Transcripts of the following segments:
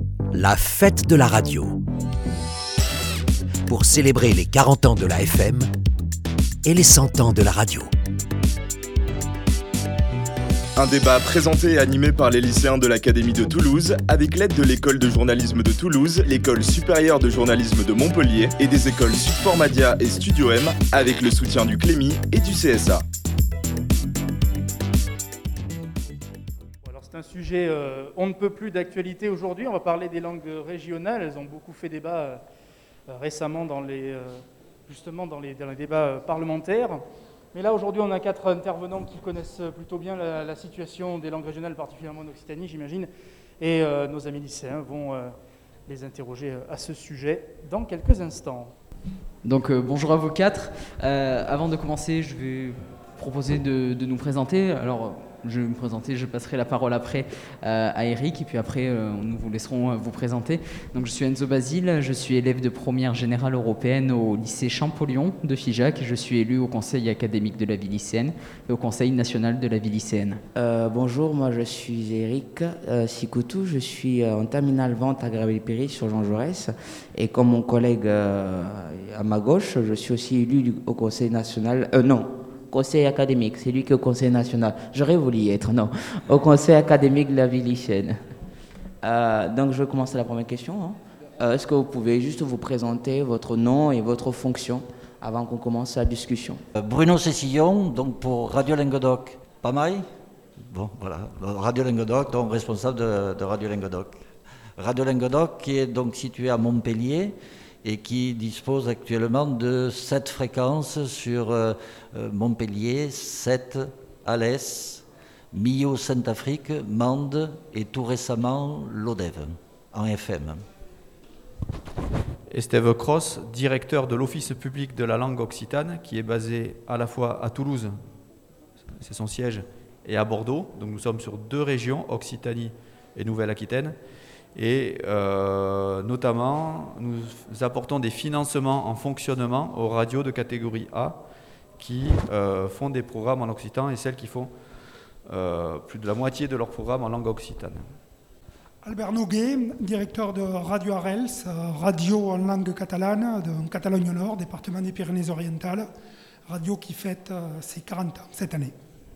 La fête de la radio. Pour célébrer les 40 ans de la FM et les 100 ans de la radio. Un débat présenté et animé par les lycéens de l'Académie de Toulouse, avec l'aide de l'École de journalisme de Toulouse, l'École supérieure de journalisme de Montpellier et des écoles Sud-Formadia et Studio M, avec le soutien du Clémy et du CSA. Alors c'est un sujet on ne peut plus d'actualité aujourd'hui. On va parler des langues régionales. Elles ont beaucoup fait débat récemment dans les débats parlementaires. Mais là, aujourd'hui, on a 4 intervenants qui connaissent plutôt bien la situation des langues régionales, particulièrement en Occitanie, j'imagine. Et nos amis lycéens vont les interroger à ce sujet dans quelques instants. Donc bonjour à vous 4. Avant de commencer, je vais proposer de nous présenter. Alors, je vais me présenter, je passerai la parole après à Eric, et puis après, nous vous laisserons vous présenter. Donc, je suis Enzo Basile, je suis élève de première générale européenne au lycée Champollion de Figeac. Je suis élu au conseil académique de la vie lycéenne et au conseil national de la vie lycéenne. Bonjour, moi je suis Eric Sikoutou, je suis en terminale vente à Grabel-Péry sur Jean Jaurès. Et comme mon collègue à ma gauche, je suis aussi élu au conseil national... conseil académique, c'est lui qui est au conseil national. J'aurais voulu y être, non. Au conseil académique de la vie lycéenne. Donc je vais commencer la première question. Est-ce que vous pouvez juste vous présenter votre nom et votre fonction avant qu'on commence la discussion? Bruno Cécillon, donc pour Radio Languedoc. Pas mal? Bon, voilà. Radio Languedoc, donc responsable de Radio Languedoc. Radio Languedoc qui est donc situé à Montpellier et qui dispose actuellement de 7 fréquences sur Montpellier, 7, Alès, Millau, Saint-Afrique, Mende et tout récemment l'Odève, en FM. Estève Cross, directeur de l'Office public de la langue occitane, qui est basé à la fois à Toulouse, c'est son siège, et à Bordeaux. Donc nous sommes sur 2 régions, Occitanie et Nouvelle-Aquitaine. Et notamment, nous apportons des financements en fonctionnement aux radios de catégorie A qui font des programmes en occitan et celles qui font plus de la moitié de leurs programmes en langue occitane. Albert Noguet, directeur de Radio Arels, radio en langue catalane de Catalogne-Nord, département des Pyrénées-Orientales, radio qui fête ses 40 ans cette année.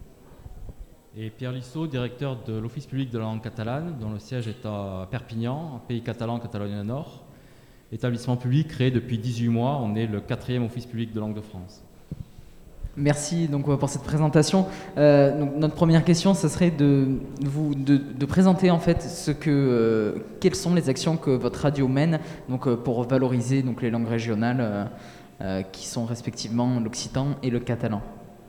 Et Pierre Lissot, directeur de l'Office public de la langue catalane, dont le siège est à Perpignan, pays catalan, Catalogne-Nord. Établissement public créé depuis 18 mois, on est le 4e Office public de langue de France. Merci donc, pour cette présentation. Donc, notre première question, ce serait de présenter en fait quelles sont les actions que votre radio mène donc, pour valoriser donc, les langues régionales qui sont respectivement l'occitan et le catalan.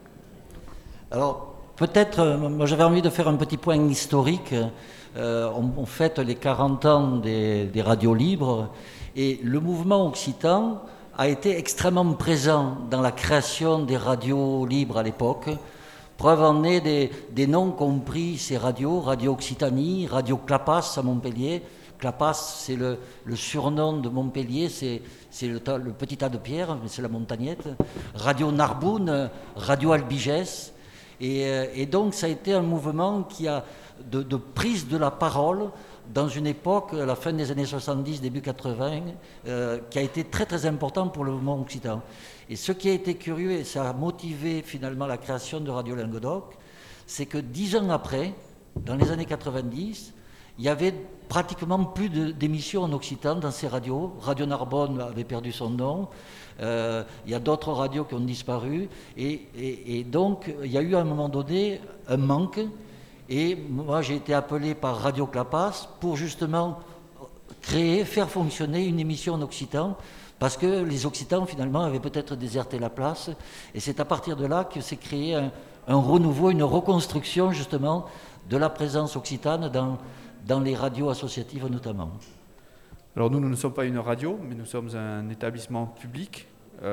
Alors, peut-être, moi j'avais envie de faire un petit point historique. On fête les 40 ans des radios libres et le mouvement occitan a été extrêmement présent dans la création des radios libres à l'époque. Preuve en est des noms qu'ont pris ces radios, Radio Occitanie, Radio Clapas à Montpellier. Clapas, c'est le surnom de Montpellier, c'est le petit tas de pierre, mais c'est la montagnette. Radio Narbonne, Radio Albigès. Et donc ça a été un mouvement qui a de prise de la parole dans une époque, à la fin des années 70, début 80, qui a été très très important pour le mouvement occitan. Et ce qui a été curieux, et ça a motivé finalement la création de Radio Languedoc, c'est que 10 ans après, dans les années 90, il y avait pratiquement plus d'émissions en occitan dans ces radios. Radio Narbonne avait perdu son nom. Il y a d'autres radios qui ont disparu et donc il y a eu à un moment donné un manque et moi j'ai été appelé par Radio Clapas pour justement faire fonctionner une émission en occitan parce que les occitans finalement avaient peut-être déserté la place et c'est à partir de là que s'est créé un renouveau, une reconstruction justement de la présence occitane dans les radios associatives notamment. Alors nous ne sommes pas une radio, mais nous sommes un établissement public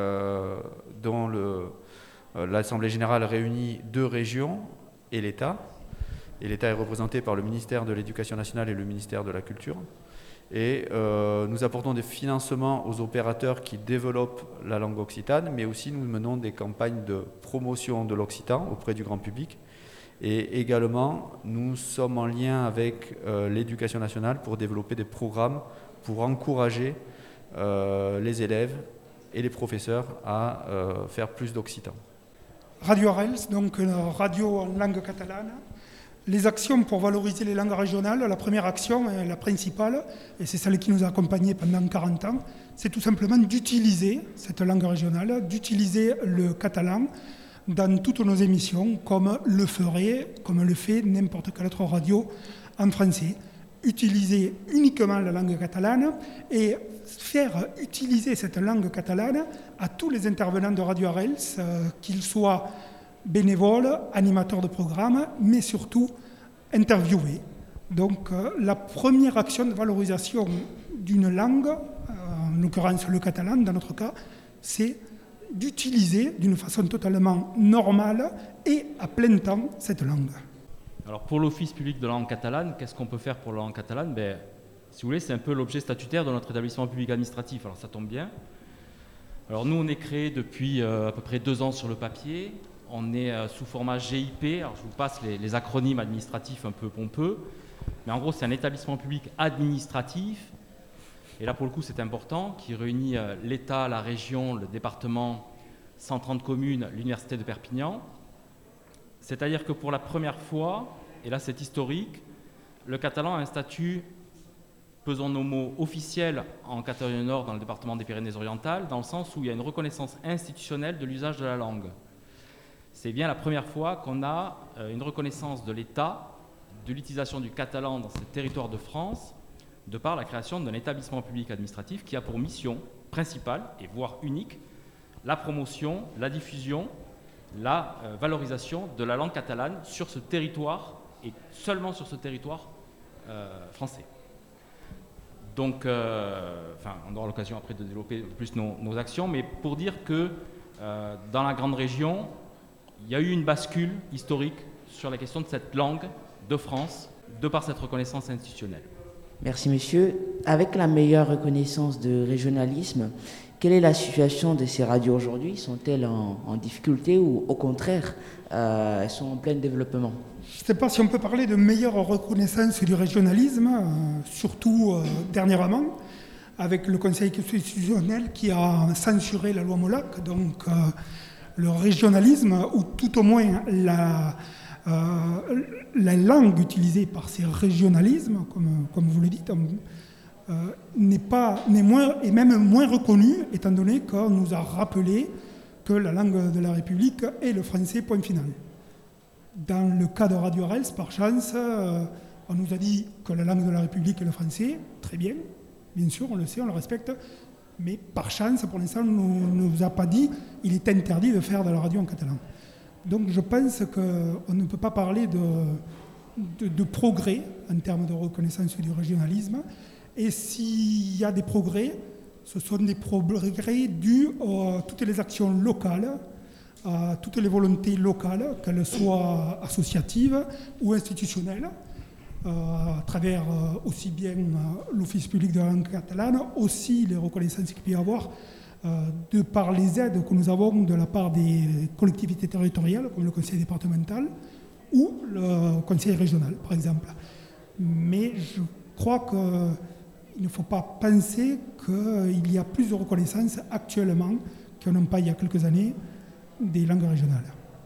dont l'Assemblée générale réunit 2 régions et l'État. Et l'État est représenté par le ministère de l'Éducation nationale et le ministère de la Culture. Et nous apportons des financements aux opérateurs qui développent la langue occitane, mais aussi nous menons des campagnes de promotion de l'occitan auprès du grand public. Et également, nous sommes en lien avec l'Éducation nationale pour développer des programmes pour encourager les élèves et les professeurs à faire plus d'occitan. Radio Arels, donc radio en langue catalane. Les actions pour valoriser les langues régionales, la première action, la principale, et c'est celle qui nous a accompagnés pendant 40 ans, c'est tout simplement d'utiliser cette langue régionale, d'utiliser le catalan dans toutes nos émissions, comme le fait n'importe quelle autre radio en français. Utiliser uniquement la langue catalane et faire utiliser cette langue catalane à tous les intervenants de Radio Arels, qu'ils soient bénévoles, animateurs de programmes, mais surtout interviewés. Donc la première action de valorisation d'une langue, en l'occurrence le catalan dans notre cas, c'est d'utiliser d'une façon totalement normale et à plein temps cette langue. Alors pour l'Office public de la langue catalane, qu'est-ce qu'on peut faire pour la langue catalane? Si vous voulez, c'est un peu l'objet statutaire de notre établissement public administratif, alors ça tombe bien. Alors nous, on est créé depuis à peu près 2 ans sur le papier. On est sous format GIP, alors je vous passe les acronymes administratifs un peu pompeux, mais en gros c'est un établissement public administratif, et là pour le coup c'est important, qui réunit l'État, la région, le département, 130 communes, l'Université de Perpignan. C'est-à-dire que pour la première fois, et là c'est historique, le catalan a un statut, pesons nos mots, officiel en Catalogne-Nord dans le département des Pyrénées-Orientales, dans le sens où il y a une reconnaissance institutionnelle de l'usage de la langue. C'est bien la première fois qu'on a une reconnaissance de l'État de l'utilisation du catalan dans ces territoires de France, de par la création d'un établissement public administratif qui a pour mission principale, et voire unique, la promotion, la diffusion, la valorisation de la langue catalane sur ce territoire, et seulement sur ce territoire français. Donc, on aura l'occasion après de développer plus nos actions, mais pour dire que dans la grande région, il y a eu une bascule historique sur la question de cette langue de France, de par cette reconnaissance institutionnelle. Merci monsieur. Avec la meilleure reconnaissance de régionalisme, quelle est la situation de ces radios aujourd'hui? Sont-elles en difficulté ou au contraire, elles sont en plein développement? Je ne sais pas si on peut parler de meilleure reconnaissance du régionalisme, surtout dernièrement, avec le Conseil constitutionnel qui a censuré la loi Molac, donc le régionalisme, ou tout au moins la langue utilisée par ces régionalismes, comme vous le dites, est même moins reconnue, étant donné qu'on nous a rappelé que la langue de la République est le français, point final. Dans le cas de Radio Arels, par chance, on nous a dit que la langue de la République est le français, très bien, bien sûr, on le sait, on le respecte, mais par chance, pour l'instant, on ne nous a pas dit qu'il est interdit de faire de la radio en catalan. Donc je pense qu'on ne peut pas parler de progrès en termes de reconnaissance du régionalisme. Et s'il y a des progrès, ce sont des progrès dus à toutes les actions locales, à toutes les volontés locales, qu'elles soient associatives ou institutionnelles, à travers aussi bien l'Office public de la langue catalane, aussi les reconnaissances qu'il peut y avoir, de par les aides que nous avons de la part des collectivités territoriales, comme le conseil départemental ou le conseil régional, par exemple. Mais je crois qu'il ne faut pas penser qu'il y a plus de reconnaissance actuellement qu'il n'y en a pas il y a quelques années des langues régionales.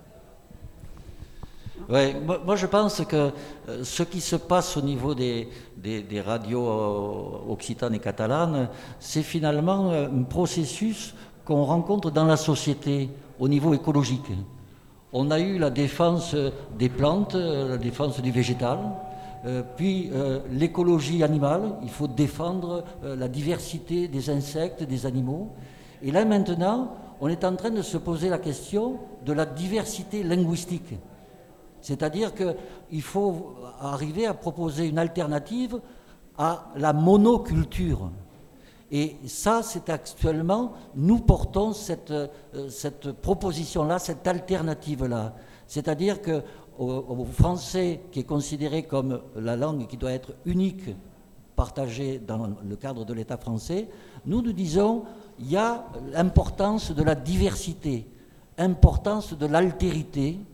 Ouais, moi je pense que ce qui se passe au niveau des radios occitanes et catalanes, c'est finalement un processus qu'on rencontre dans la société au niveau écologique. On a eu la défense des plantes, la défense du végétal, puis l'écologie animale, il faut défendre la diversité des insectes, des animaux. Et là maintenant, on est en train de se poser la question de la diversité linguistique. C'est-à-dire qu'il faut arriver à proposer une alternative à la monoculture. Et ça, c'est actuellement, nous portons cette proposition-là, cette alternative-là. C'est-à-dire qu'au français, qui est considéré comme la langue qui doit être unique, partagée dans le cadre de l'État français, nous disons il y a l'importance de la diversité, l'importance de l'altérité,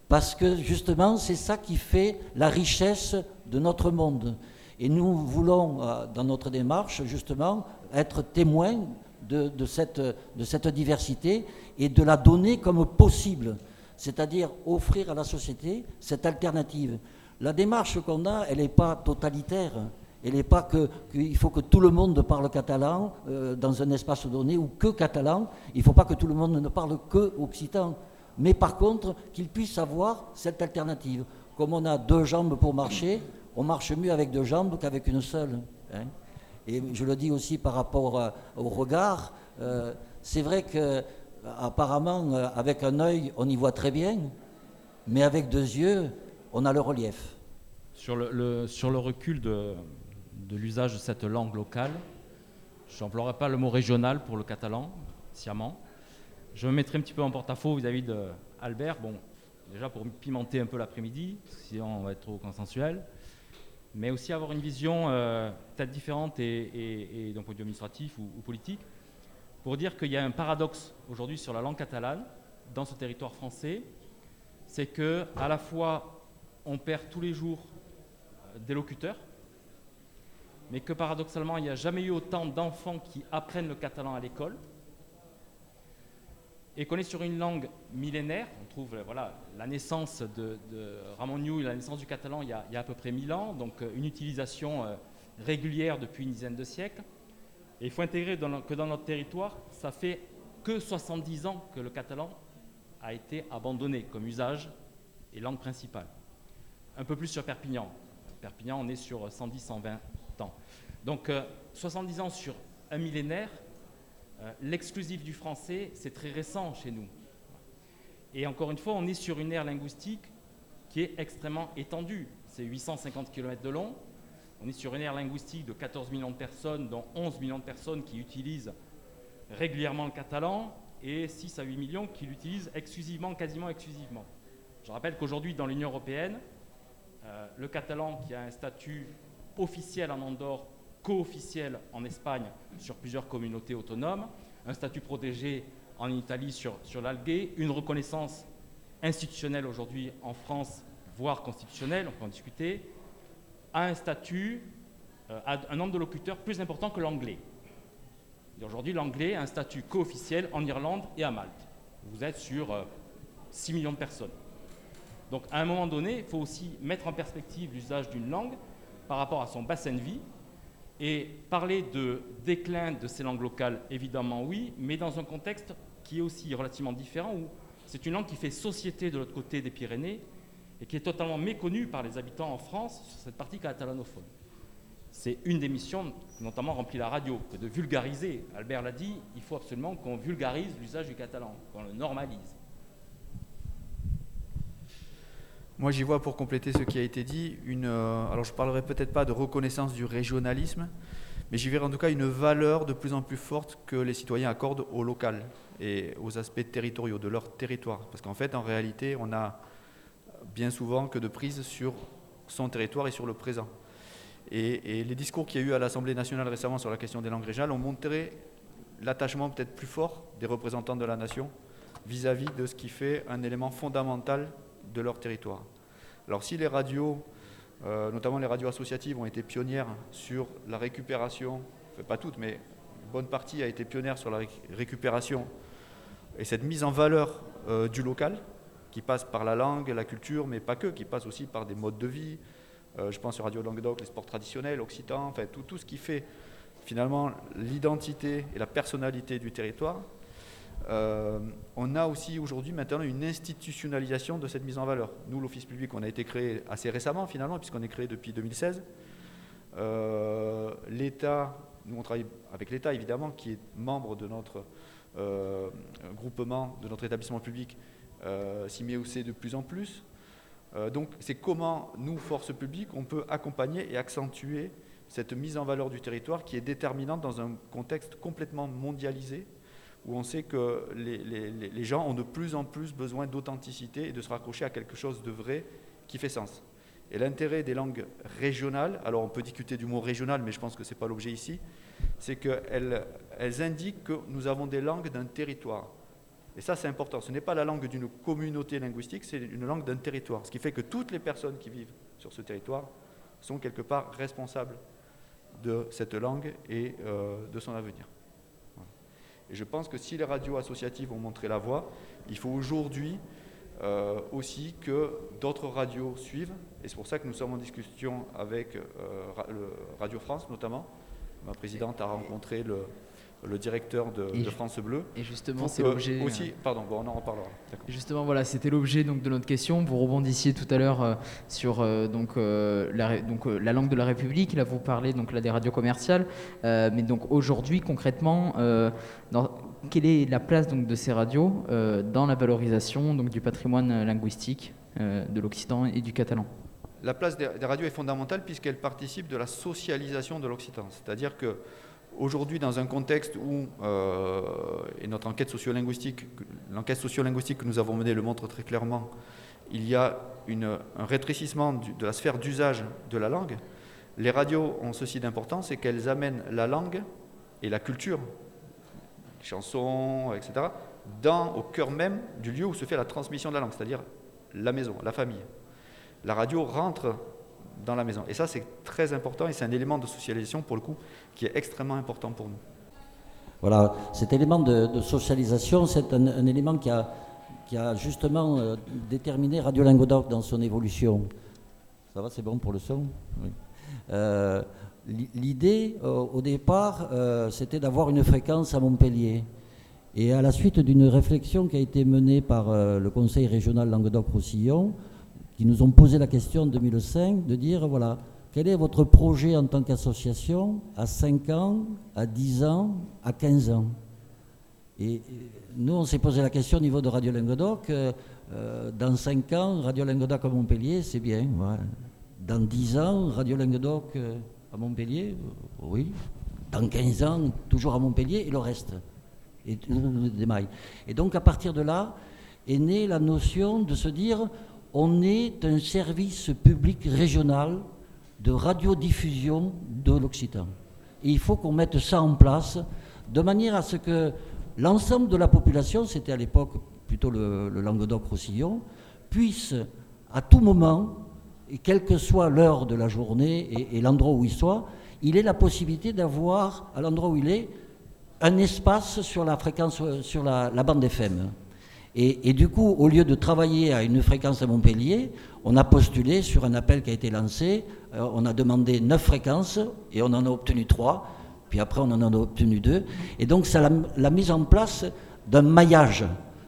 parce que justement, c'est ça qui fait la richesse de notre monde. Et nous voulons, dans notre démarche, justement, être témoins de cette diversité et de la donner comme possible, c'est-à-dire offrir à la société cette alternative. La démarche qu'on a, elle n'est pas totalitaire. Elle n'est pas qu'il faut que tout le monde parle catalan dans un espace donné ou que catalan. Il ne faut pas que tout le monde ne parle que occitan. Mais par contre, qu'ils puissent avoir cette alternative. Comme on a 2 jambes pour marcher, on marche mieux avec 2 jambes qu'avec une seule. Hein. Et je le dis aussi par rapport au regard. C'est vrai qu'apparemment, avec un œil, on y voit très bien, mais avec 2 yeux, on a le relief. Sur le recul de l'usage de cette langue locale, je n'emploierai pas le mot régional pour le catalan, sciemment. Je me mettrai un petit peu en porte-à-faux vis-à-vis d'Albert. Bon, déjà pour pimenter un peu l'après-midi, sinon on va être trop consensuel, mais aussi avoir une vision peut-être différente et d'un point de vue administratif ou politique, pour dire qu'il y a un paradoxe aujourd'hui sur la langue catalane dans ce territoire français, c'est que à la fois on perd tous les jours des locuteurs, mais que paradoxalement il n'y a jamais eu autant d'enfants qui apprennent le catalan à l'école, et qu'on est sur une langue millénaire. On trouve la naissance de Ramon Llull, la naissance du catalan il y a à peu près 1000 ans, donc une utilisation régulière depuis une dizaine de siècles. Et il faut intégrer que dans notre territoire, ça fait que 70 ans que le catalan a été abandonné comme usage et langue principale. Un peu plus sur Perpignan. Perpignan, on est sur 110-120 ans. Donc 70 ans sur un millénaire. L'exclusif du français, c'est très récent chez nous. Et encore une fois, on est sur une aire linguistique qui est extrêmement étendue. C'est 850 km de long. On est sur une aire linguistique de 14 millions de personnes, dont 11 millions de personnes qui utilisent régulièrement le catalan et 6 à 8 millions qui l'utilisent exclusivement, quasiment exclusivement. Je rappelle qu'aujourd'hui, dans l'Union européenne, le catalan qui a un statut officiel en Andorre, co-officiel en Espagne sur plusieurs communautés autonomes, un statut protégé en Italie sur l'Alguer, une reconnaissance institutionnelle aujourd'hui en France, voire constitutionnelle, on peut en discuter, a un statut, a un nombre de locuteurs plus important que l'anglais. Aujourd'hui, l'anglais a un statut co-officiel en Irlande et à Malte. Vous êtes sur 6 millions de personnes. Donc à un moment donné, il faut aussi mettre en perspective l'usage d'une langue par rapport à son bassin de vie. Et parler de déclin de ces langues locales, évidemment oui, mais dans un contexte qui est aussi relativement différent, où c'est une langue qui fait société de l'autre côté des Pyrénées et qui est totalement méconnue par les habitants en France sur cette partie catalanophone. C'est une des missions, notamment remplit la radio, que de vulgariser. Albert l'a dit, il faut absolument qu'on vulgarise l'usage du catalan, qu'on le normalise. Moi, j'y vois, pour compléter ce qui a été dit, alors je ne parlerai peut-être pas de reconnaissance du régionalisme, mais j'y verrai en tout cas une valeur de plus en plus forte que les citoyens accordent au local et aux aspects territoriaux de leur territoire. Parce qu'en fait, en réalité, on a bien souvent que de prise sur son territoire et sur le présent. Et les discours qu'il y a eu à l'Assemblée nationale récemment sur la question des langues régionales ont montré l'attachement peut-être plus fort des représentants de la nation vis-à-vis de ce qui fait un élément fondamental de leur territoire. Alors si les radios, notamment les radios associatives, ont été pionnières sur la récupération, enfin pas toutes, mais une bonne partie a été pionnière sur la récupération et cette mise en valeur du local, qui passe par la langue, la culture, mais pas que, qui passe aussi par des modes de vie. Je pense sur Radio Languedoc, les sports traditionnels, occitans, enfin tout ce qui fait finalement l'identité et la personnalité du territoire. On a aussi aujourd'hui maintenant une institutionnalisation de cette mise en valeur. Nous, l'Office public, on a été créé assez récemment finalement, puisqu'on est créé depuis 2016. L'État, nous on travaille avec l'État évidemment, qui est membre de notre groupement, de notre établissement public, s'y met aussi de plus en plus. Donc c'est comment nous, forces publiques, on peut accompagner et accentuer cette mise en valeur du territoire qui est déterminante dans un contexte complètement mondialisé, où on sait que les gens ont de plus en plus besoin d'authenticité et de se raccrocher à quelque chose de vrai qui fait sens. Et l'intérêt des langues régionales, alors on peut discuter du mot régional, mais je pense que ce n'est pas l'objet ici, c'est qu'elles indiquent que nous avons des langues d'un territoire. Et ça, c'est important. Ce n'est pas la langue d'une communauté linguistique, c'est une langue d'un territoire. Ce qui fait que toutes les personnes qui vivent sur ce territoire sont quelque part responsables de cette langue et de son avenir. Voilà. Et je pense que si les radios associatives ont montré la voie, il faut aujourd'hui aussi que d'autres radios suivent. Et c'est pour ça que nous sommes en discussion avec Radio France notamment. Ma présidente a rencontré le directeur de France Bleu. Et justement, c'est l'objet. Aussi, pardon, bon, on en reparlera. Et justement, voilà, c'était l'objet donc de notre question. Vous rebondissiez tout à l'heure sur la langue de la République. Là, vous parlez donc là des radios commerciales. Mais donc aujourd'hui, concrètement, quelle est la place donc de ces radios dans la valorisation donc du patrimoine linguistique de l'occitan et du catalan? La place des radios est fondamentale puisqu'elle participe de la socialisation de l'occitan. C'est-à-dire que aujourd'hui, dans un contexte où, et notre enquête sociolinguistique que nous avons menée le montre très clairement, il y a un rétrécissement de la sphère d'usage de la langue, les radios ont ceci d'important, c'est qu'elles amènent la langue et la culture, les chansons, etc., au cœur même du lieu où se fait la transmission de la langue, c'est-à-dire la maison, la famille. La radio rentre dans la maison. Et ça, c'est très important et c'est un élément de socialisation, pour le coup, qui est extrêmement important pour nous. Voilà, cet élément de socialisation, c'est un élément qui a justement déterminé Radio Languedoc dans son évolution. Ça va, c'est bon pour le son? Oui. L'idée, au départ, c'était d'avoir une fréquence à Montpellier. Et à la suite d'une réflexion qui a été menée par le Conseil régional Languedoc-Roussillon, qui nous ont posé la question en 2005, de dire, voilà, quel est votre projet en tant qu'association à 5 ans, à 10 ans, à 15 ans? Et nous, on s'est posé la question au niveau de Radio Languedoc, dans 5 ans, Radio Languedoc à Montpellier, c'est bien. Ouais. Dans 10 ans, Radio Languedoc à Montpellier, oui. Dans 15 ans, toujours à Montpellier, et le reste. Et démaille. Et donc, à partir de là, est née la notion de se dire, on est un service public régional de radiodiffusion de l'occitan. Et il faut qu'on mette ça en place de manière à ce que l'ensemble de la population, c'était à l'époque plutôt le Languedoc-Roussillon, puisse à tout moment, et quelle que soit l'heure de la journée et l'endroit où il soit, il ait la possibilité d'avoir, à l'endroit où il est, un espace sur la fréquence, sur la bande FM. Et du coup, au lieu de travailler à une fréquence à Montpellier, on a postulé sur un appel qui a été lancé, on a demandé 9 fréquences et on en a obtenu 3, puis après on en a obtenu 2. Et donc c'est la mise en place d'un maillage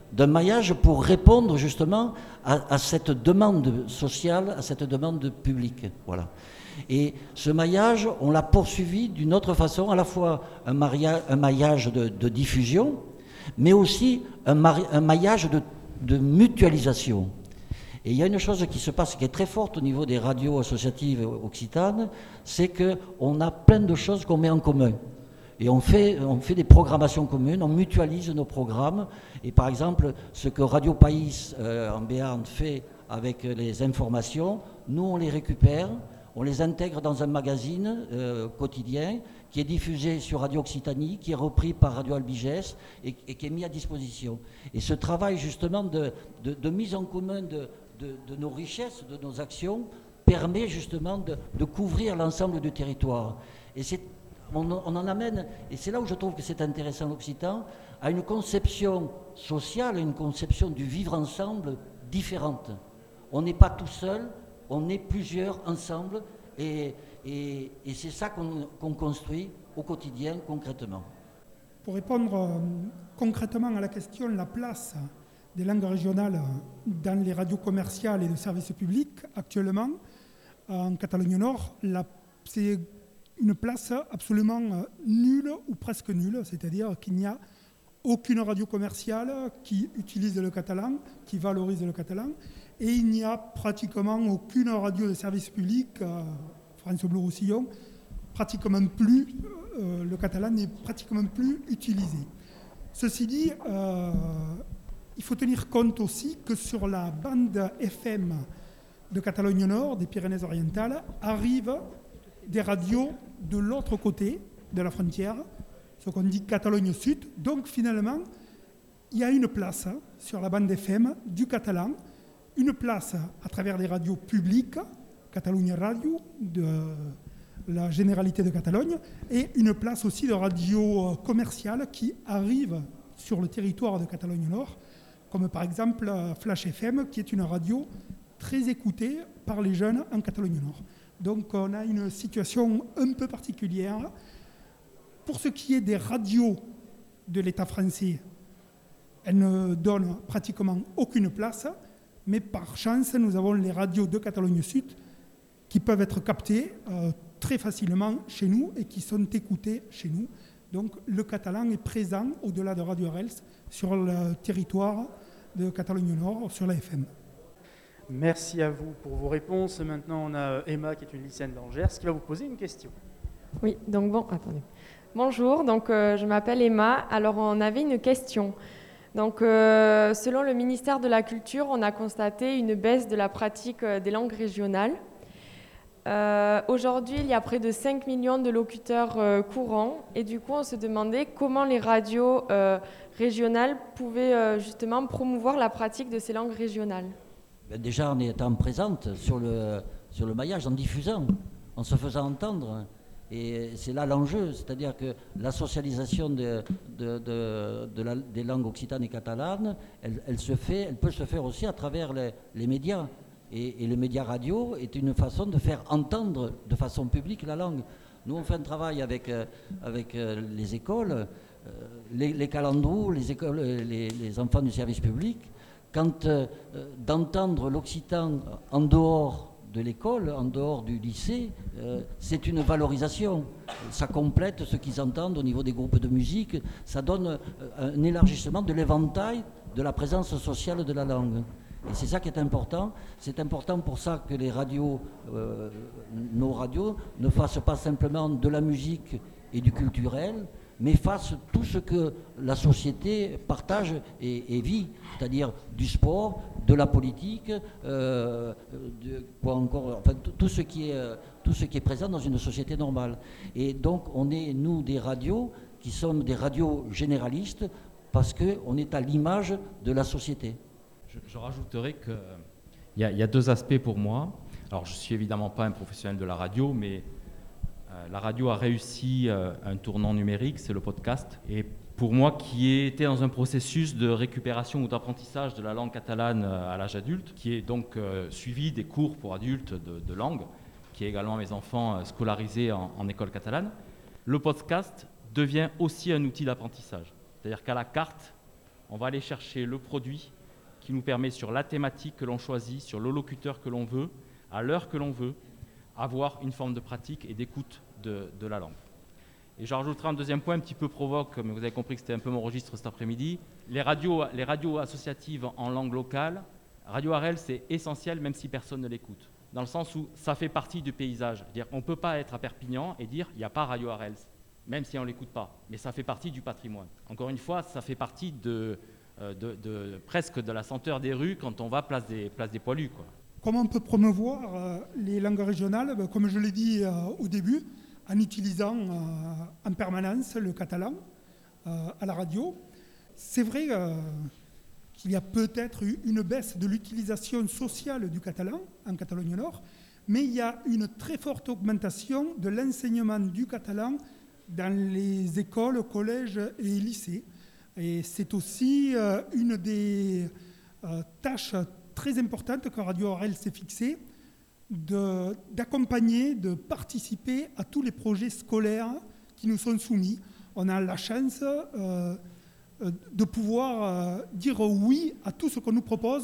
pour répondre justement à cette demande sociale, à cette demande publique. Voilà. Et ce maillage, on l'a poursuivi d'une autre façon, à la fois un maillage de diffusion, mais aussi un maillage de mutualisation. Et il y a une chose qui se passe, qui est très forte au niveau des radios associatives occitanes, c'est qu'on a plein de choses qu'on met en commun. Et on fait des programmations communes, on mutualise nos programmes. Et par exemple, ce que Radio Pays en Béarn fait avec les informations, nous on les récupère, on les intègre dans un magazine quotidien qui est diffusé sur Radio Occitanie, qui est repris par Radio Albigès et qui est mis à disposition. Et ce travail justement de mise en commun de nos richesses, de nos actions, permet justement de couvrir l'ensemble du territoire. Et on en amène, et c'est là où je trouve que c'est intéressant l'Occitan, à une conception sociale, une conception du vivre ensemble différente. On n'est pas tout seul, on est plusieurs ensemble, et c'est ça qu'on construit au quotidien, concrètement. Pour répondre concrètement à la question, la place des langues régionales dans les radios commerciales et de services publics, actuellement, en Catalogne-Nord, c'est une place absolument nulle ou presque nulle, c'est-à-dire qu'il n'y a aucune radio commerciale qui utilise le catalan, qui valorise le catalan, et il n'y a pratiquement aucune radio de service public, France Bleu Roussillon, pratiquement plus, le catalan n'est pratiquement plus utilisé. Ceci dit, il faut tenir compte aussi que sur la bande FM de Catalogne Nord, des Pyrénées-Orientales, arrivent des radios de l'autre côté de la frontière, ce qu'on dit Catalogne Sud. Donc finalement, il y a une place sur la bande FM du catalan, une place à travers des radios publiques, Catalunya Radio, de la Généralité de Catalogne, et une place aussi de radios commerciales qui arrivent sur le territoire de Catalogne Nord, comme par exemple Flash FM, qui est une radio très écoutée par les jeunes en Catalogne Nord. Donc on a une situation un peu particulière. Pour ce qui est des radios de l'État français, elles ne donnent pratiquement aucune place, mais par chance, nous avons les radios de Catalogne Sud qui peuvent être captées très facilement chez nous et qui sont écoutées chez nous. Donc le catalan est présent au-delà de Radio Arels sur le territoire de Catalogne Nord, sur la FM. Merci à vous pour vos réponses. Maintenant, on a Emma, qui est une lycéenne d'Angers, qui va vous poser une question. Oui, donc attendez. Bonjour, donc je m'appelle Emma. Alors on avait une question. Donc selon le ministère de la Culture, on a constaté une baisse de la pratique des langues régionales. Aujourd'hui, il y a près de 5 millions de locuteurs courants et du coup, on se demandait comment les radios régionales pouvaient justement promouvoir la pratique de ces langues régionales. Déjà en étant présente sur le maillage, en diffusant, en se faisant entendre. Et c'est là l'enjeu, c'est-à-dire que la socialisation des langues occitanes et catalanes, elle peut se faire aussi à travers les médias. Et le média radio est une façon de faire entendre de façon publique la langue. Nous, on fait un travail avec les écoles, les calandrous, les écoles, les enfants du service public. Quand d'entendre l'occitan en dehors de l'école, en dehors du lycée, c'est une valorisation. Ça complète ce qu'ils entendent au niveau des groupes de musique. Ça donne un élargissement de l'éventail de la présence sociale de la langue. Et c'est ça qui est important. C'est important pour ça que les radios, nos radios, ne fassent pas simplement de la musique et du culturel, mais fassent tout ce que la société partage et vit, c'est-à-dire du sport, de la politique, tout ce qui est présent dans une société normale. Et donc on est, nous, des radios qui sommes des radios généralistes parce qu'on est à l'image de la société. Je rajouterai qu'il y a deux aspects pour moi. Alors, je ne suis évidemment pas un professionnel de la radio, mais la radio a réussi un tournant numérique, c'est le podcast. Et pour moi, qui était dans un processus de récupération ou d'apprentissage de la langue catalane à l'âge adulte, qui est donc suivi des cours pour adultes de langue, qui est également mes enfants scolarisés en école catalane, le podcast devient aussi un outil d'apprentissage. C'est-à-dire qu'à la carte, on va aller chercher le produit qui nous permet, sur la thématique que l'on choisit, sur le locuteur que l'on veut, à l'heure que l'on veut, avoir une forme de pratique et d'écoute de la langue. Et j'en rajouterai un deuxième point un petit peu provoque, mais vous avez compris que c'était un peu mon registre cet après-midi. Les radios associatives en langue locale, Radio Arels, c'est essentiel même si personne ne l'écoute. Dans le sens où ça fait partie du paysage. C'est-à-dire on ne peut pas être à Perpignan et dire il n'y a pas Radio Arels, même si on ne l'écoute pas. Mais ça fait partie du patrimoine. Encore une fois, ça fait partie presque de la senteur des rues quand on va place des Poilus, quoi. Comment on peut promouvoir les langues régionales? Comme je l'ai dit au début, en utilisant en permanence le catalan à la radio. C'est vrai qu'il y a peut-être eu une baisse de l'utilisation sociale du catalan en Catalogne Nord, mais il y a une très forte augmentation de l'enseignement du catalan dans les écoles, collèges et lycées. Et c'est aussi une des tâches très importantes que Radio Arels s'est fixée, d'accompagner, de participer à tous les projets scolaires qui nous sont soumis. On a la chance de pouvoir dire oui à tout ce qu'on nous propose.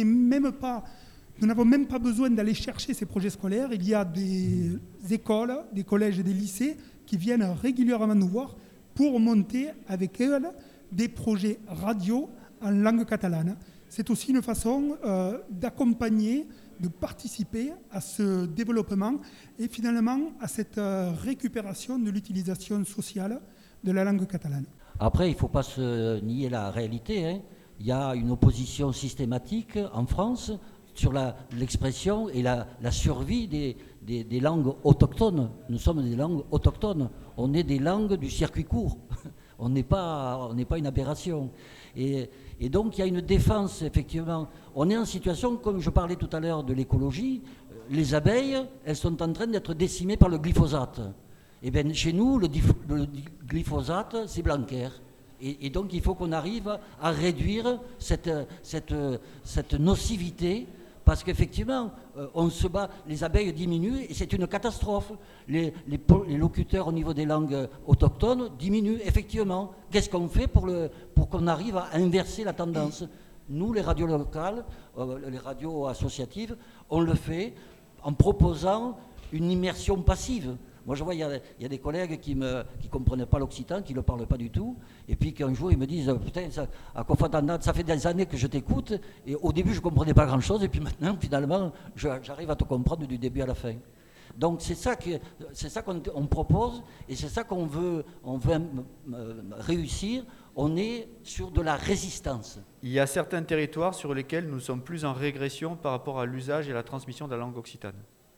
Nous n'avons même pas besoin d'aller chercher ces projets scolaires. Il y a des écoles, des collèges et des lycées qui viennent régulièrement nous voir pour monter avec elles des projets radio en langue catalane. C'est aussi une façon d'accompagner, de participer à ce développement et finalement à cette récupération de l'utilisation sociale de la langue catalane. Après, il ne faut pas se nier la réalité, hein. Il y a une opposition systématique en France sur l'expression et la survie des langues autochtones. Nous sommes des langues autochtones. On est des langues du circuit court. On n'est pas une aberration. Et donc il y a une défense, effectivement. On est en situation, comme je parlais tout à l'heure de l'écologie, les abeilles, elles sont en train d'être décimées par le glyphosate. Et bien chez nous, le glyphosate, c'est Blanquer. Et donc il faut qu'on arrive à réduire cette nocivité, parce qu'effectivement, on se bat, les abeilles diminuent et c'est une catastrophe. Les locuteurs au niveau des langues autochtones diminuent, effectivement. Qu'est-ce qu'on fait pour qu'on arrive à inverser la tendance ? Nous, les radios locales, les radios associatives, on le fait en proposant une immersion passive. Moi, je vois, il y a des collègues qui ne comprenaient pas l'occitan, qui ne le parlent pas du tout, et puis qu'un jour, ils me disent « Putain, à Kofandana, ça fait des années que je t'écoute, et au début, je ne comprenais pas grand-chose, et puis maintenant, finalement, j'arrive à te comprendre du début à la fin. » Donc, c'est ça qu'on propose, et c'est ça qu'on veut réussir. On est sur de la résistance. Il y a certains territoires sur lesquels nous sommes plus en régression par rapport à l'usage et la transmission de la langue occitane.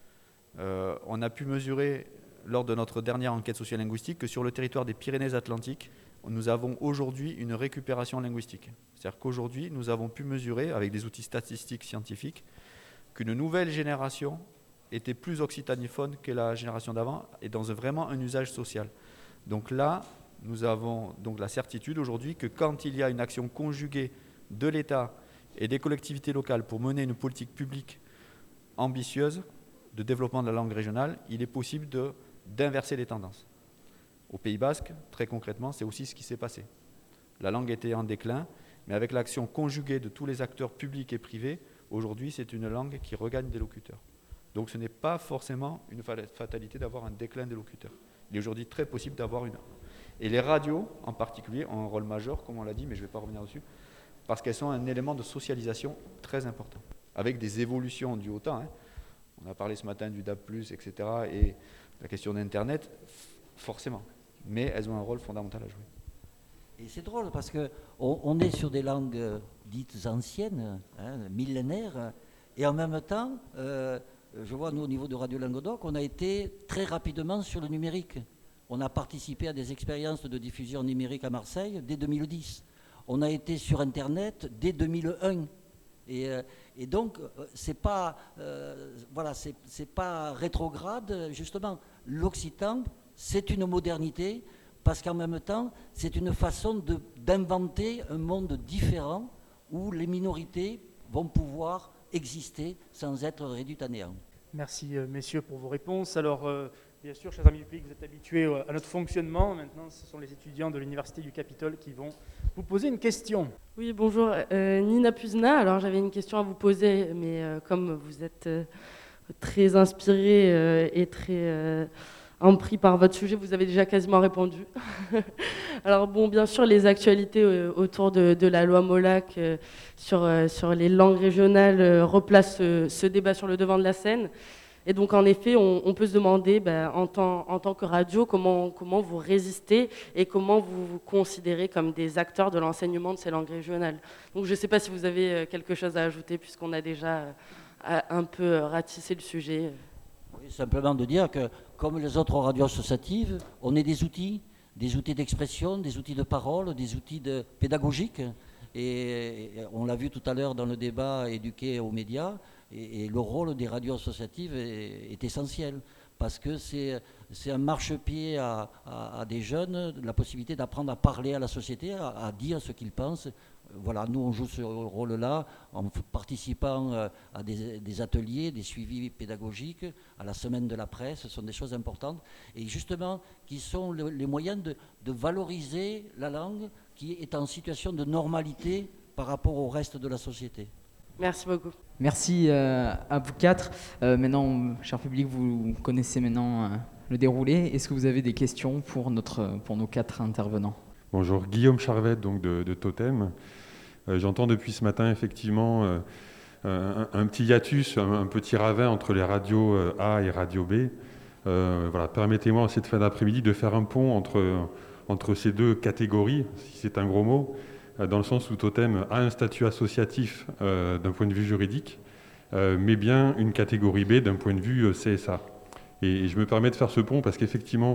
On a pu mesurer lors de notre dernière enquête sociolinguistique que sur le territoire des Pyrénées-Atlantiques, nous avons aujourd'hui une récupération linguistique. C'est-à-dire qu'aujourd'hui, nous avons pu mesurer, avec des outils statistiques scientifiques, qu'une nouvelle génération était plus occitanophone que la génération d'avant et dans vraiment un usage social. Donc là, nous avons donc la certitude aujourd'hui que quand il y a une action conjuguée de l'État et des collectivités locales pour mener une politique publique ambitieuse de développement de la langue régionale, il est possible d'inverser les tendances. Au Pays Basque, très concrètement, c'est aussi ce qui s'est passé. La langue était en déclin, mais avec l'action conjuguée de tous les acteurs publics et privés, aujourd'hui, c'est une langue qui regagne des locuteurs. Donc ce n'est pas forcément une fatalité d'avoir un déclin des locuteurs. Il est aujourd'hui très possible d'avoir une... Et les radios, en particulier, ont un rôle majeur, comme on l'a dit, mais je ne vais pas revenir dessus, parce qu'elles sont un élément de socialisation très important, avec des évolutions dues au temps. On a parlé ce matin du DAB+, etc., et la question d'Internet, forcément. Mais elles ont un rôle fondamental à jouer. Et c'est drôle, parce qu'on est sur des langues dites anciennes, millénaires, et en même temps, je vois, nous, au niveau de Radio Languedoc, on a été très rapidement sur le numérique. On a participé à des expériences de diffusion numérique à Marseille dès 2010. On a été sur Internet dès 2001. Et donc, c'est pas rétrograde, justement. L'occitan, c'est une modernité, parce qu'en même temps, c'est une façon d'inventer un monde différent où les minorités vont pouvoir exister sans être réduites à néant. Merci, messieurs, pour vos réponses. Alors, bien sûr, chers amis du public, vous êtes habitués à notre fonctionnement. Maintenant, ce sont les étudiants de l'Université du Capitole qui vont vous poser une question. Oui, bonjour, Nina Puzna. Alors, j'avais une question à vous poser, mais comme vous êtes très inspiré et très empris par votre sujet, vous avez déjà quasiment répondu. Alors, bon, bien sûr, les actualités autour de la loi Molac sur les langues régionales replacent ce débat sur le devant de la scène. Et donc, en effet, on peut se demander, en tant que radio, comment vous résistez et comment vous vous considérez comme des acteurs de l'enseignement de ces langues régionales. Donc, je ne sais pas si vous avez quelque chose à ajouter, puisqu'on a déjà un peu ratissé le sujet. Oui, simplement de dire que, comme les autres radios associatives, on est des outils d'expression, des outils de parole, des outils pédagogiques. Et on l'a vu tout à l'heure dans le débat éduqué aux médias, et le rôle des radios associatives est essentiel, parce que c'est un marchepied à des jeunes, la possibilité d'apprendre à parler à la société, à dire ce qu'ils pensent. Voilà, nous on joue ce rôle-là en participant à des ateliers, des suivis pédagogiques, à la semaine de la presse. Ce sont des choses importantes et justement qui sont les moyens de valoriser la langue qui est en situation de normalité par rapport au reste de la société. Merci beaucoup. Merci à vous quatre. Maintenant, cher public, vous connaissez maintenant le déroulé. Est-ce que vous avez des questions pour nos quatre intervenants ? Bonjour, Guillaume Charvet, donc de Totem. J'entends depuis ce matin effectivement un petit hiatus, un petit ravin entre les radios A et radio B. Voilà, permettez-moi en cette fin d'après-midi de faire un pont entre ces deux catégories, si c'est un gros mot, dans le sens où Totem a un statut associatif d'un point de vue juridique, mais bien une catégorie B d'un point de vue CSA. Et je me permets de faire ce pont parce qu'effectivement,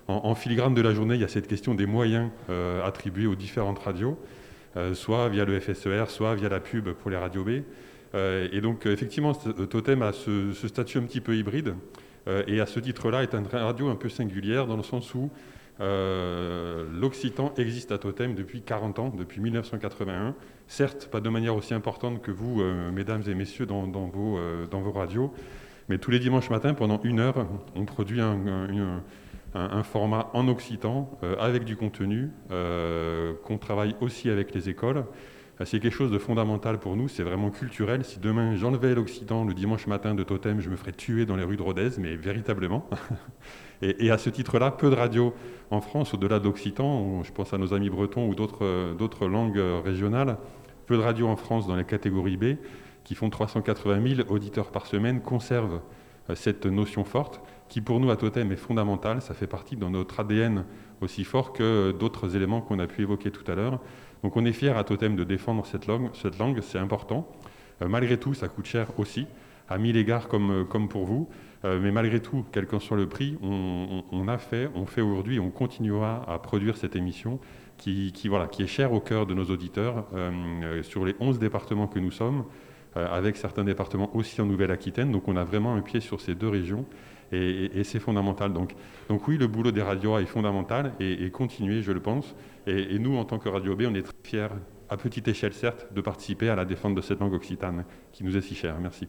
En filigrane de la journée, il y a cette question des moyens attribués aux différentes radios, soit via le FSER, soit via la pub pour les radios B. Et donc, effectivement, Totem a ce statut un petit peu hybride, et à ce titre-là est une radio un peu singulière, dans le sens où l'occitan existe à Totem depuis 40 ans, depuis 1981. Certes, pas de manière aussi importante que vous, mesdames et messieurs, dans vos radios, mais tous les dimanches matins, pendant 1 heure, on produit un format en occitan avec du contenu qu'on travaille aussi avec les écoles. C'est quelque chose de fondamental pour nous, c'est vraiment culturel. Si demain j'enlevais l'occitan le dimanche matin de Totem, je me ferais tuer dans les rues de Rodez, mais véritablement. Et à ce titre-là, peu de radios en France, au-delà de l'occitan, je pense à nos amis bretons ou d'autres langues régionales, peu de radios en France dans les catégories B, qui font 380 000 auditeurs par semaine, conservent cette notion forte, qui pour nous à Totem est fondamentale. Ça fait partie de notre ADN aussi fort que d'autres éléments qu'on a pu évoquer tout à l'heure. Donc on est fiers à Totem de défendre cette langue, c'est important. Malgré tout, ça coûte cher aussi, à 1000 égards comme pour vous. Mais malgré tout, quel qu'en soit le prix, on fait aujourd'hui, on continuera à produire cette émission qui est chère au cœur de nos auditeurs sur les 11 départements que nous sommes, avec certains départements aussi en Nouvelle-Aquitaine. Donc on a vraiment un pied sur ces 2 régions et c'est fondamental. Donc oui, le boulot des radios A est fondamental et continuer, je le pense. Et nous, en tant que Radio B, on est très fiers, à petite échelle certes, de participer à la défense de cette langue occitane qui nous est si chère. Merci.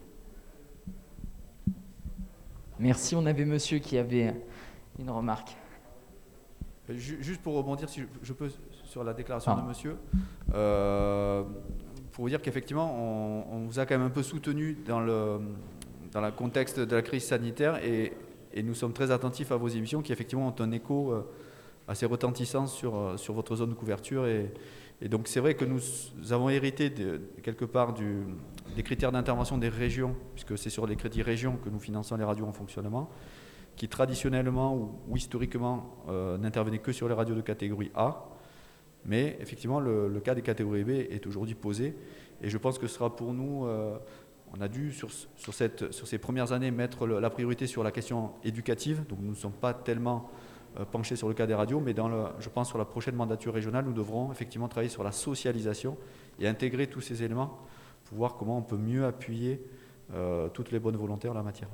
Merci, on avait monsieur qui avait une remarque. Juste pour rebondir, si je peux, sur la déclaration de monsieur, pour vous dire qu'effectivement, on vous a quand même un peu soutenu dans le contexte de la crise sanitaire et nous sommes très attentifs à vos émissions qui effectivement ont un écho assez retentissant sur votre zone de couverture. Et donc c'est vrai que nous avons hérité quelque part des critères d'intervention des régions, puisque c'est sur les crédits régions que nous finançons les radios en fonctionnement, qui traditionnellement ou historiquement n'intervenaient que sur les radios de catégorie A. Mais effectivement, le cas des catégories B est aujourd'hui posé. Et je pense que ce sera pour nous, on a dû sur ces premières années mettre la priorité sur la question éducative. Donc nous ne sommes pas tellement penchés sur le cas des radios, mais je pense sur la prochaine mandature régionale, nous devrons effectivement travailler sur la socialisation et intégrer tous ces éléments pour voir comment on peut mieux appuyer toutes les bonnes volontés en la matière.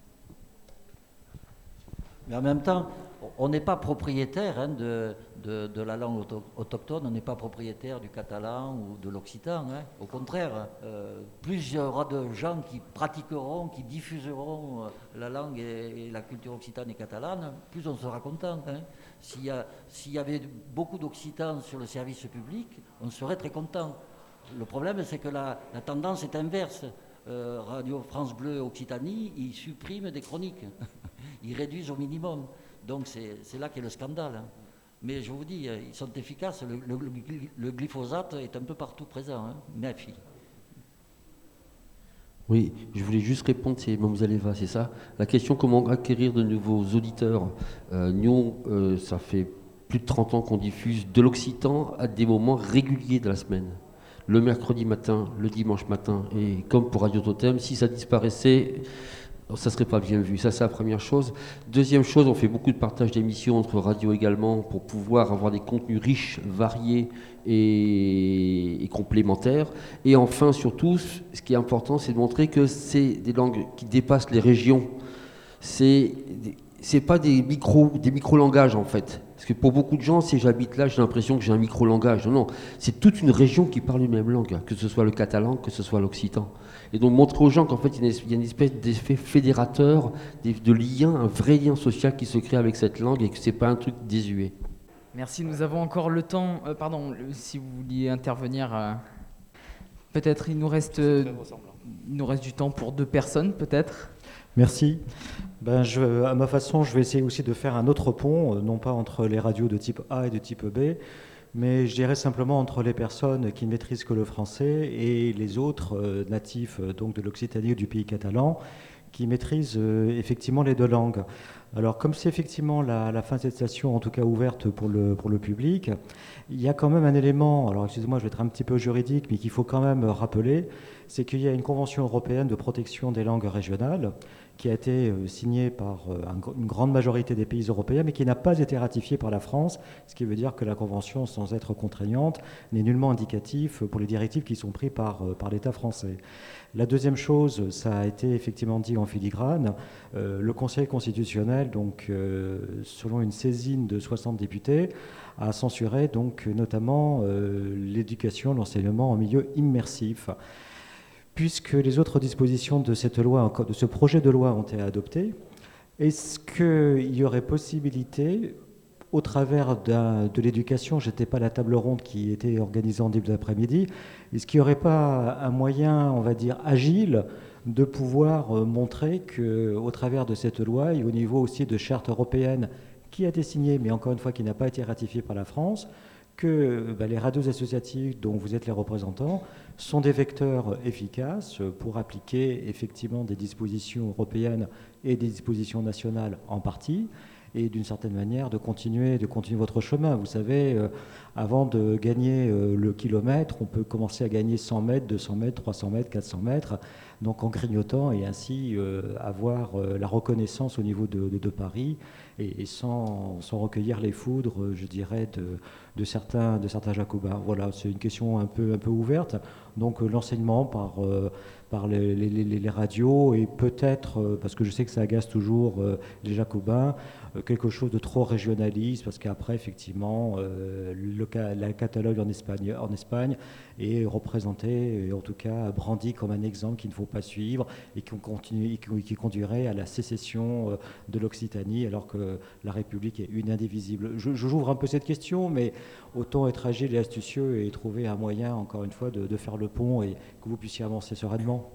Mais en même temps, on n'est pas propriétaire de la langue autochtone, on n'est pas propriétaire du catalan ou de l'occitan. Au contraire, plus il y aura de gens qui pratiqueront, qui diffuseront la langue et la culture occitane et catalane, plus on sera content. S'il y avait beaucoup d'occitans sur le service public, on serait très content. Le problème, c'est que la tendance est inverse. Radio France Bleu Occitanie, ils suppriment des chroniques. Ils réduisent au minimum. Donc c'est là qu'est le scandale. Mais je vous dis, ils sont efficaces. Le glyphosate est un peu partout présent. Méfie. Oui, je voulais juste répondre, c'est Mademoiselle Eva, c'est ça. La question comment acquérir de nouveaux auditeurs. Nous, ça fait plus de 30 ans qu'on diffuse de l'occitan à des moments réguliers de la semaine. Le mercredi matin, le dimanche matin. Et comme pour Radio Totem, si ça disparaissait, ça ne serait pas bien vu. Ça, c'est la première chose. Deuxième chose, on fait beaucoup de partage d'émissions entre radios également pour pouvoir avoir des contenus riches, variés et complémentaires. Et enfin, surtout, ce qui est important, c'est de montrer que c'est des langues qui dépassent les régions. C'est pas des micro-langages en fait. Parce que pour beaucoup de gens, si j'habite là, j'ai l'impression que j'ai un micro-langage. Non, c'est toute une région qui parle une même langue, que ce soit le catalan, que ce soit l'occitan. Et donc montrer aux gens qu'en fait, il y a une espèce d'effet fédérateur, de lien, un vrai lien social qui se crée avec cette langue et que c'est pas un truc désuet. Merci, nous avons encore le temps. Si vous vouliez intervenir, peut-être il nous reste du temps pour 2 personnes, peut-être. Merci. À ma façon, je vais essayer aussi de faire un autre pont, non pas entre les radios de type A et de type B, mais je dirais simplement entre les personnes qui ne maîtrisent que le français et les autres natifs donc de l'Occitanie ou du pays catalan qui maîtrisent effectivement les 2 langues. Alors, comme c'est effectivement la fin de cette station, en tout cas ouverte pour le public, il y a quand même un élément, alors excusez-moi, je vais être un petit peu juridique, mais qu'il faut quand même rappeler, c'est qu'il y a une convention européenne de protection des langues régionales qui a été signée par une grande majorité des pays européens, mais qui n'a pas été ratifiée par la France, ce qui veut dire que la convention, sans être contraignante, n'est nullement indicatif pour les directives qui sont prises par l'État français. La deuxième chose, ça a été effectivement dit en filigrane, le Conseil constitutionnel, donc selon une saisine de 60 députés, a censuré donc notamment l'éducation, l'enseignement en milieu immersif. Puisque les autres dispositions de cette loi, de ce projet de loi ont été adoptées, est-ce qu'il y aurait possibilité, au travers de l'éducation, je n'étais pas à la table ronde qui était organisée en début d'après-midi, est-ce qu'il n'y aurait pas un moyen, on va dire, agile de pouvoir montrer qu'au travers de cette loi, et au niveau aussi de charte européenne qui a été signée, mais encore une fois qui n'a pas été ratifiée par la France, que les radios associatives dont vous êtes les représentants sont des vecteurs efficaces pour appliquer effectivement des dispositions européennes et des dispositions nationales en partie, et d'une certaine manière de continuer votre chemin. Vous savez, avant de gagner le kilomètre, on peut commencer à gagner 100 mètres, 200 mètres, 300 mètres, 400 mètres, donc en grignotant et ainsi avoir la reconnaissance au niveau de Paris et sans recueillir les foudres, je dirais, de certains jacobins. Voilà, c'est une question un peu ouverte. Donc l'enseignement par les radios et peut-être, parce que je sais que ça agace toujours les jacobins, quelque chose de trop régionaliste, parce qu'après, effectivement, la Catalogne en Espagne est représentée, et en tout cas brandie comme un exemple qu'il ne faut pas suivre et qui conduirait à la sécession de l'Occitanie, alors que la République est une indivisible. J'ouvre un peu cette question, mais autant être agile et astucieux et trouver un moyen, encore une fois, de faire le pont et que vous puissiez avancer sereinement.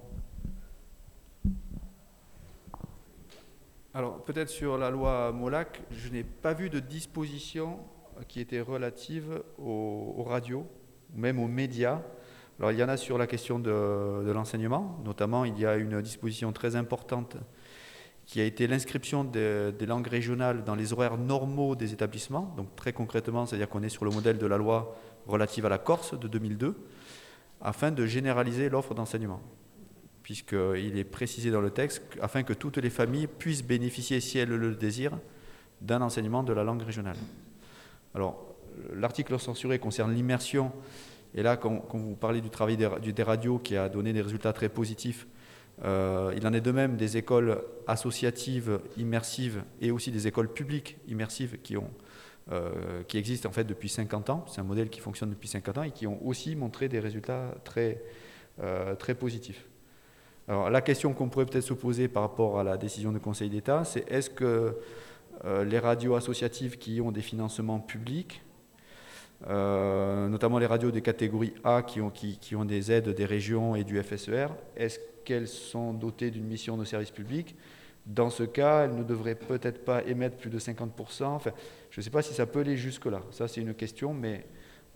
Alors, peut-être sur la loi Molac, je n'ai pas vu de disposition qui était relative aux radios, même aux médias. Alors, il y en a sur la question de l'enseignement, notamment il y a une disposition très importante qui a été l'inscription des langues régionales dans les horaires normaux des établissements. Donc très concrètement, c'est-à-dire qu'on est sur le modèle de la loi relative à la Corse de 2002, afin de généraliser l'offre d'enseignement, puisqu'il est précisé dans le texte, afin que toutes les familles puissent bénéficier, si elles le désirent, d'un enseignement de la langue régionale. Alors, l'article censuré concerne l'immersion, et là, quand vous parlez du travail des radios qui a donné des résultats très positifs, il en est de même des écoles associatives immersives et aussi des écoles publiques immersives qui existent en fait depuis 50 ans. C'est un modèle qui fonctionne depuis 50 ans et qui ont aussi montré des résultats très positifs. Alors, la question qu'on pourrait peut-être se poser par rapport à la décision du Conseil d'État, c'est est-ce que les radios associatives qui ont des financements publics, notamment les radios de catégorie A qui ont des aides des régions et du FSER, est-ce qu'elles sont dotées d'une mission de service public? Dans ce cas, elles ne devraient peut-être pas émettre plus de 50%. Enfin, je ne sais pas si ça peut aller jusque-là. Ça, c'est une question, mais...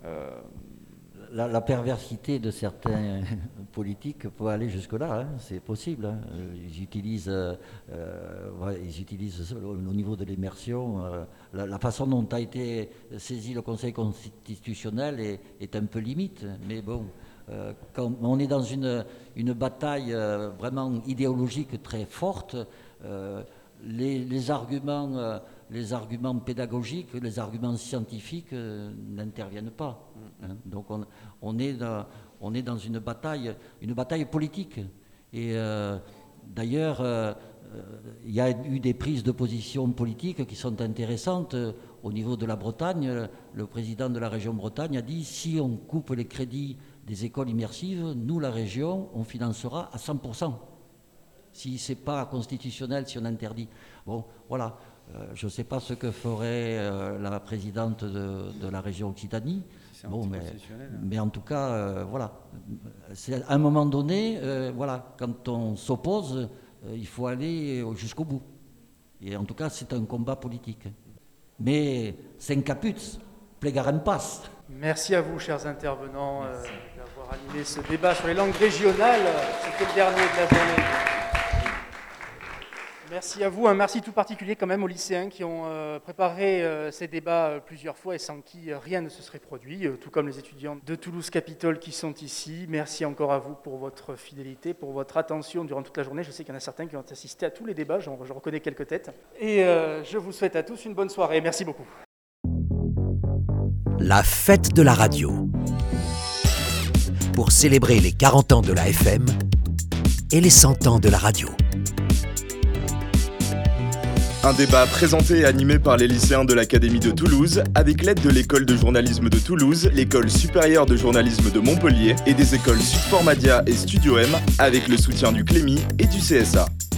La perversité de certains politiques peut aller jusque-là, hein, c'est possible. Hein. Ils utilisent au niveau de l'immersion, la façon dont a été saisi le Conseil constitutionnel est un peu limite. Mais bon, quand on est dans une bataille vraiment idéologique très forte, les arguments pédagogiques, les arguments scientifiques n'interviennent pas. Hein. Donc on est dans une bataille politique. Et d'ailleurs, il y a eu des prises de position politiques qui sont intéressantes. Au niveau de la Bretagne, le président de la région Bretagne a dit si on coupe les crédits des écoles immersives, nous, la région, on financera à 100%. Si ce n'est pas constitutionnel, si on interdit. Bon, voilà. Je ne sais pas ce que ferait la présidente de la région Occitanie. Bon, mais en tout cas, voilà. C'est, à un moment donné, voilà, quand on s'oppose, il faut aller jusqu'au bout. Et en tout cas, c'est un combat politique. Mais sen caput, plegarem pas. Merci à vous, chers intervenants, d'avoir animé ce débat sur les langues régionales. C'était le dernier de la journée. Merci. Merci à vous, un merci tout particulier quand même aux lycéens qui ont préparé ces débats plusieurs fois et sans qui rien ne se serait produit, tout comme les étudiants de Toulouse Capitole qui sont ici. Merci encore à vous pour votre fidélité, pour votre attention durant toute la journée. Je sais qu'il y en a certains qui ont assisté à tous les débats, je reconnais quelques têtes. Et je vous souhaite à tous une bonne soirée. Merci beaucoup. La fête de la radio. Pour célébrer les 40 ans de la FM et les 100 ans de la radio. Un débat présenté et animé par les lycéens de l'Académie de Toulouse avec l'aide de l'école de journalisme de Toulouse, l'école supérieure de journalisme de Montpellier et des écoles Sud Formadia et Studio M avec le soutien du Clémy et du CSA.